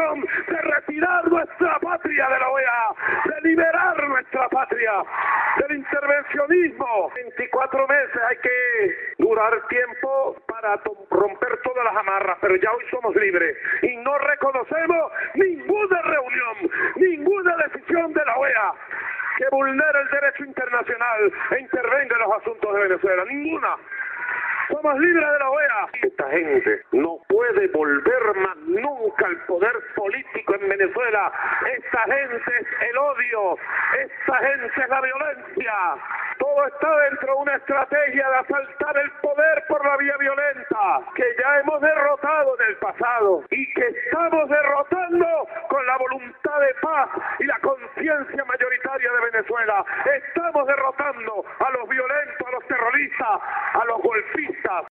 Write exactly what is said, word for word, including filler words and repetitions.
decisión de retirar nuestra patria de la O E A, de liberar nuestra patria del intervencionismo. veinticuatro meses hay que durar tiempo para romper todas las amarras, pero ya hoy somos libres y no reconocemos ninguna reunión, ninguna decisión de la O E A que vulnere el derecho internacional e intervenga en los asuntos de Venezuela. Ninguna. Somos libres de la O E A. Esta gente no puede volver más nunca al poder político en Venezuela. Esta gente es el odio. Esta gente es la violencia. Todo está dentro de una estrategia de asaltar el poder por la vía violenta, que ya hemos derrotado en el pasado y que estamos derrotando con la voluntad de paz y la conciencia mayoritaria de Venezuela. Estamos derrotando a los violentos, a los terroristas, a los golpistas.